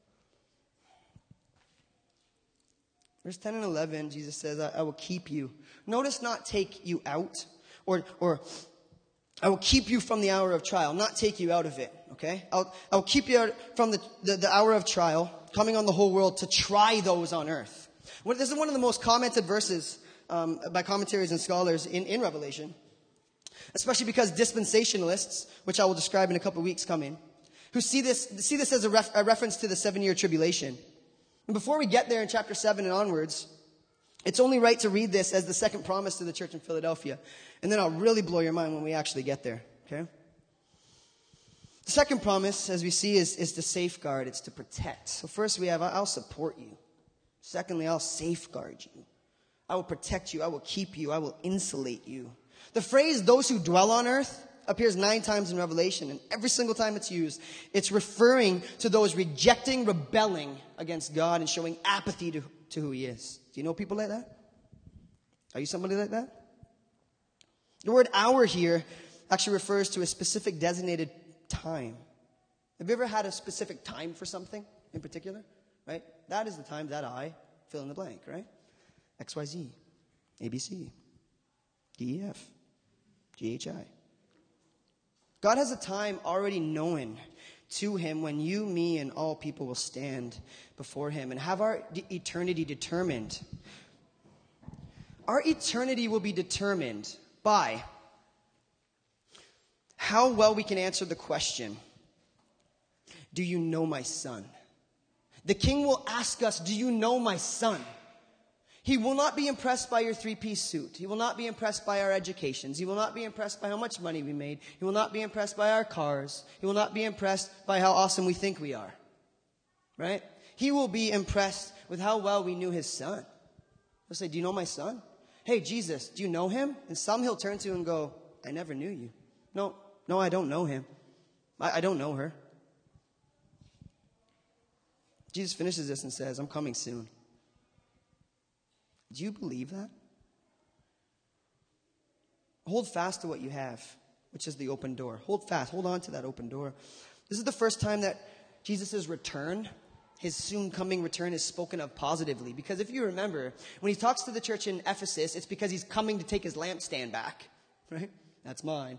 Verse 10 and 11, Jesus says, I will keep you. Notice not take you out, or I will keep you from the hour of trial, not take you out of it, okay? I'll keep you out from the hour of trial, coming on the whole world to try those on earth. This is one of the most commented verses by commentaries and scholars in Revelation, especially because dispensationalists, which I will describe in a couple of weeks, come in, who see this as a reference to the 7-year tribulation. And before we get there in chapter 7 and onwards, it's only right to read this as the second promise to the church in Philadelphia. And then I'll really blow your mind when we actually get there, okay? The second promise, as we see, is to safeguard. It's to protect. So first we have, I'll support you. Secondly, I'll safeguard you. I will protect you. I will keep you. I will insulate you. The phrase, those who dwell on earth, appears 9 times in Revelation, and every single time it's used, it's referring to those rejecting, rebelling against God and showing apathy to who he is. Do you know people like that? Are you somebody like that? The word hour here actually refers to a specific designated time. Have you ever had a specific time for something in particular? Right? That is the time that I fill in the blank, right? XYZ, ABC, DEF, GHI. God has a time already known to him when you, me, and all people will stand before him and have our eternity determined. Our eternity will be determined by how well we can answer the question, do you know my son? The king will ask us, do you know my son? He will not be impressed by your three-piece suit. He will not be impressed by our educations. He will not be impressed by how much money we made. He will not be impressed by our cars. He will not be impressed by how awesome we think we are. Right? He will be impressed with how well we knew his son. He'll say, do you know my son? Hey, Jesus, do you know him? And some he'll turn to and go, I never knew you. No, I don't know him. I don't know her. Jesus finishes this and says, I'm coming soon. Do you believe that? Hold fast to what you have, which is the open door. Hold fast. Hold on to that open door. This is the first time that Jesus' return, his soon coming return, is spoken of positively. Because if you remember, when he talks to the church in Ephesus, it's because he's coming to take his lampstand back. Right? That's mine.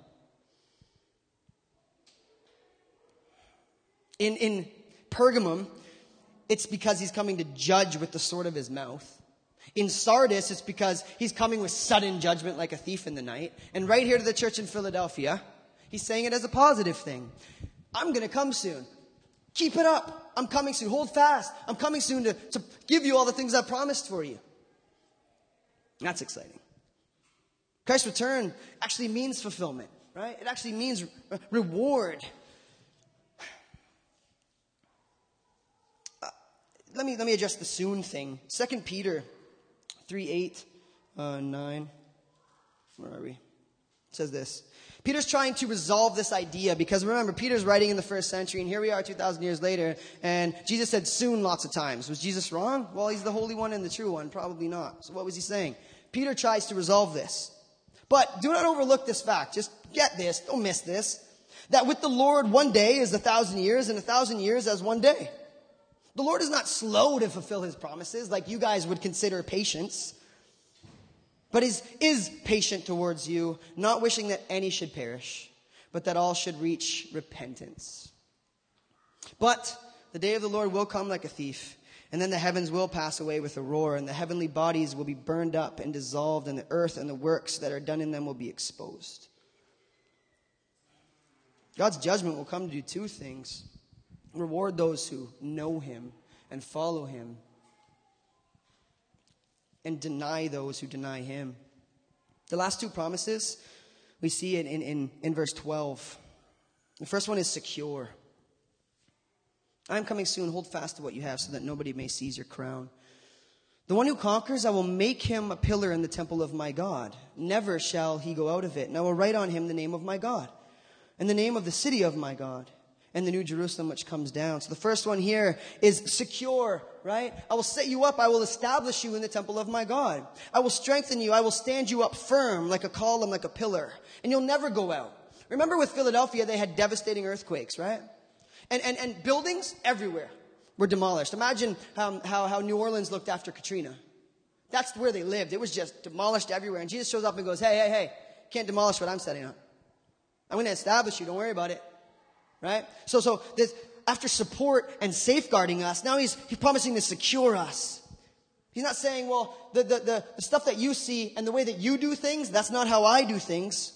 In Pergamum, it's because he's coming to judge with the sword of his mouth. In Sardis, it's because he's coming with sudden judgment like a thief in the night. And right here to the church in Philadelphia, he's saying it as a positive thing. I'm going to come soon. Keep it up. I'm coming soon. Hold fast. I'm coming soon to give you all the things I promised for you. That's exciting. Christ's return actually means fulfillment, right? It actually means reward. Let me address the soon thing. 2 Peter 3:8-9. Where are we? It says this. Peter's trying to resolve this idea because remember, Peter's writing in the first century and here we are 2,000 years later and Jesus said soon lots of times. Was Jesus wrong? Well, he's the Holy One and the true one. Probably not. So what was he saying? Peter tries to resolve this. But do not overlook this fact. Just get this. Don't miss this. That with the Lord, one day is 1,000 years and 1,000 years as one day. The Lord is not slow to fulfill his promises like you guys would consider patience, but is patient towards you, not wishing that any should perish, but that all should reach repentance. But the day of the Lord will come like a thief, and then the heavens will pass away with a roar, and the heavenly bodies will be burned up and dissolved, and the earth and the works that are done in them will be exposed. God's judgment will come to do two things. Reward those who know him and follow him, and deny those who deny him. The last two promises, we see it in verse 12. The first one is secure. I am coming soon. Hold fast to what you have so that nobody may seize your crown. The one who conquers, I will make him a pillar in the temple of my God. Never shall he go out of it. And I will write on him the name of my God and the name of the city of my God, and the new Jerusalem which comes down. So the first one here is secure, right? I will set you up. I will establish you in the temple of my God. I will strengthen you. I will stand you up firm like a column, like a pillar. And you'll never go out. Remember with Philadelphia, they had devastating earthquakes, right? And buildings everywhere were demolished. Imagine how New Orleans looked after Katrina. That's where they lived. It was just demolished everywhere. And Jesus shows up and goes, hey, can't demolish what I'm setting up. I'm going to establish you. Don't worry about it. Right? So this, after support and safeguarding us, now he's promising to secure us. He's not saying, well, the stuff that you see and the way that you do things, that's not how I do things.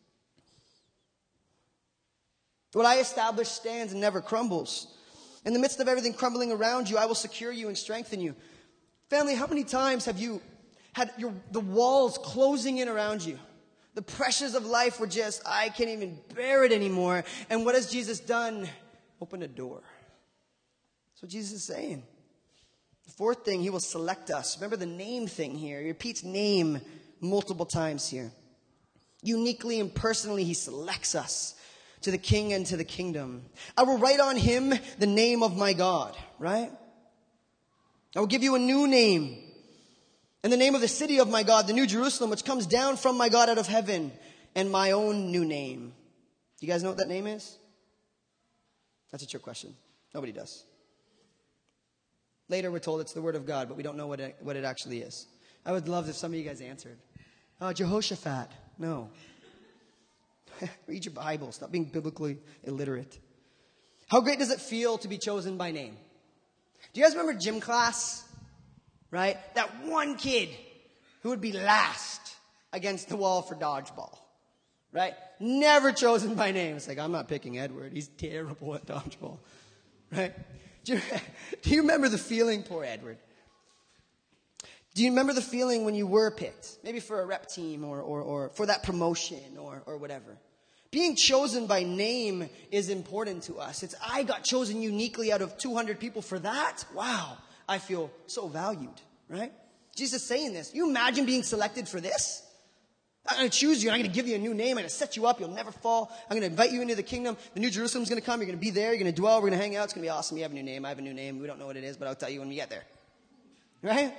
What I establish stands and never crumbles. In the midst of everything crumbling around you, I will secure you and strengthen you. Family, how many times have you had the walls closing in around you? The pressures of life were just, I can't even bear it anymore. And what has Jesus done? Opened a door. That's what Jesus is saying. The fourth thing, he will select us. Remember the name thing here. He repeats name multiple times here. Uniquely and personally, he selects us to the king and to the kingdom. I will write on him the name of my God, right? I will give you a new name. And the name of the city of my God, the new Jerusalem, which comes down from my God out of heaven, and my own new name. Do you guys know what that name is? That's a trick question. Nobody does. Later we're told it's the word of God, but we don't know what it actually is. I would love if some of you guys answered. Jehoshaphat. No. Read your Bible. Stop being biblically illiterate. How great does it feel to be chosen by name? Do you guys remember gym class? Right? That one kid who would be last against the wall for dodgeball. Right? Never chosen by name. It's like, I'm not picking Edward. He's terrible at dodgeball. Right? Do you remember the feeling, poor Edward? Do you remember the feeling when you were picked? Maybe for a rep team or for that promotion or whatever. Being chosen by name is important to us. It's, I got chosen uniquely out of 200 people for that. Wow. I feel so valued, right? Jesus is saying this. You imagine being selected for this? I'm going to choose you. I'm going to give you a new name. I'm going to set you up. You'll never fall. I'm going to invite you into the kingdom. The New Jerusalem's going to come. You're going to be there. You're going to dwell. We're going to hang out. It's going to be awesome. You have a new name. I have a new name. We don't know what it is, but I'll tell you when we get there. Right?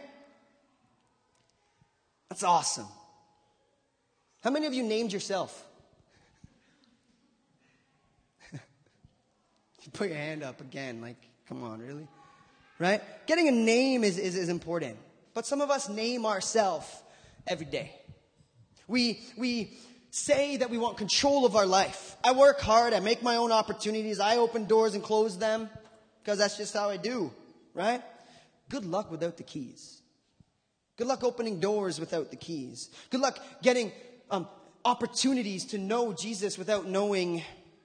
That's awesome. How many of you named yourself? You put your hand up again. Like, come on, really? Right? Getting a name is important. But some of us name ourselves every day. We say that we want control of our life. I work hard. I make my own opportunities. I open doors and close them because that's just how I do, right? Good luck without the keys. Good luck opening doors without the keys. Good luck getting opportunities to know Jesus without knowing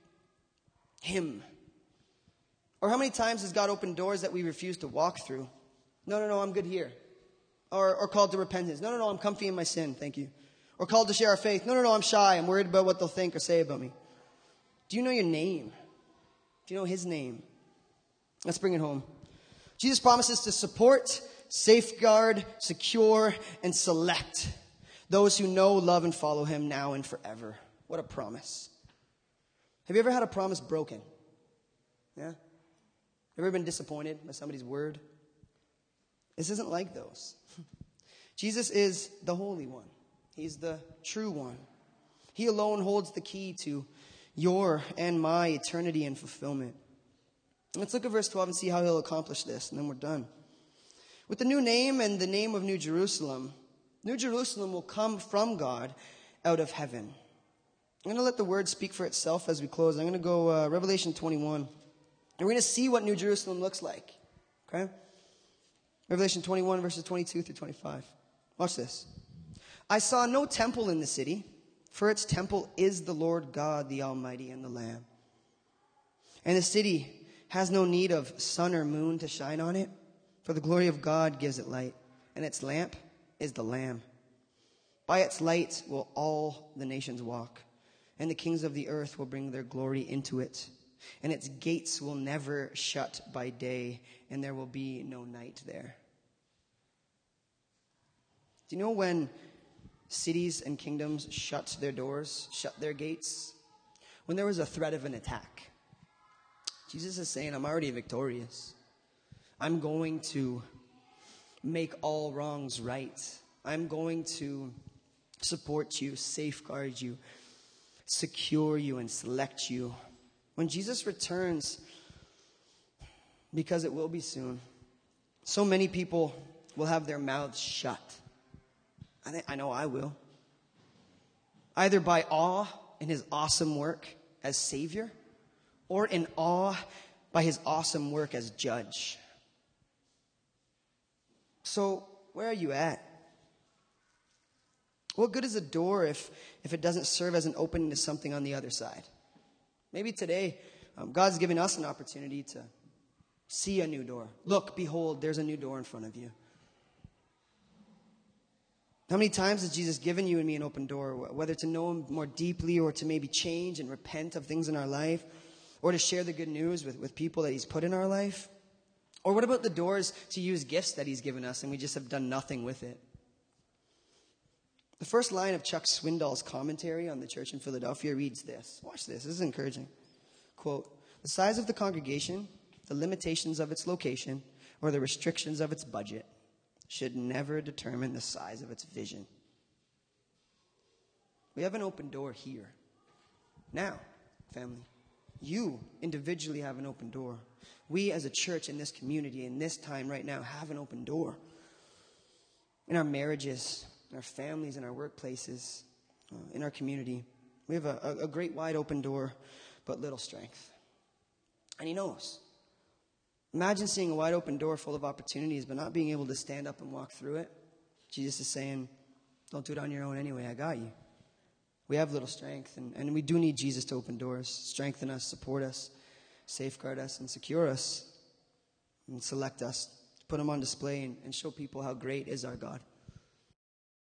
Him. Or how many times has God opened doors that we refuse to walk through? No, I'm good here. Or called to repentance. No, I'm comfy in my sin, thank you. Or called to share our faith. No, I'm shy. I'm worried about what they'll think or say about me. Do you know your name? Do you know His name? Let's bring it home. Jesus promises to support, safeguard, secure, and select those who know, love, and follow Him now and forever. What a promise. Have you ever had a promise broken? Yeah? Ever been disappointed by somebody's word? This isn't like those. Jesus is the Holy One. He's the true one. He alone holds the key to your and my eternity and fulfillment. Let's look at verse 12 and see how He'll accomplish this, and then we're done. With the new name and the name of New Jerusalem will come from God out of heaven. I'm going to let the word speak for itself as we close. I'm going to go Revelation 21. And we're going to see what New Jerusalem looks like. Okay? Revelation 21, verses 22 through 25. Watch this. I saw no temple in the city, for its temple is the Lord God, the Almighty, and the Lamb. And the city has no need of sun or moon to shine on it, for the glory of God gives it light, and its lamp is the Lamb. By its light will all the nations walk, and the kings of the earth will bring their glory into it. And its gates will never shut by day, and there will be no night there. Do you know when cities and kingdoms shut their doors, shut their gates? When there was a threat of an attack. Jesus is saying, I'm already victorious. I'm going to make all wrongs right. I'm going to support you, safeguard you, secure you, and select you. When Jesus returns, because it will be soon, so many people will have their mouths shut. I know I will. Either by awe in His awesome work as Savior, or in awe by His awesome work as Judge. So, where are you at? What good is a door if it doesn't serve as an opening to something on the other side? Maybe today, God's giving us an opportunity to see a new door. Look, behold, there's a new door in front of you. How many times has Jesus given you and me an open door, whether to know Him more deeply or to maybe change and repent of things in our life, or to share the good news with people that He's put in our life? Or what about the doors to use gifts that He's given us and we just have done nothing with it? The first line of Chuck Swindoll's commentary on the church in Philadelphia reads this. Watch this. This is encouraging. Quote, the size of the congregation, the limitations of its location, or the restrictions of its budget should never determine the size of its vision. We have an open door here. Now, family, you individually have an open door. We as a church in this community, in this time right now, have an open door. In our marriages, in our families, in our workplaces, in our community. We have a great wide open door, but little strength. And he knows. Imagine seeing a wide open door full of opportunities, but not being able to stand up and walk through it. Jesus is saying, don't do it on your own anyway. I got you. We have little strength, and we do need Jesus to open doors, strengthen us, support us, safeguard us, and secure us, and select us, put him on display, and show people how great is our God.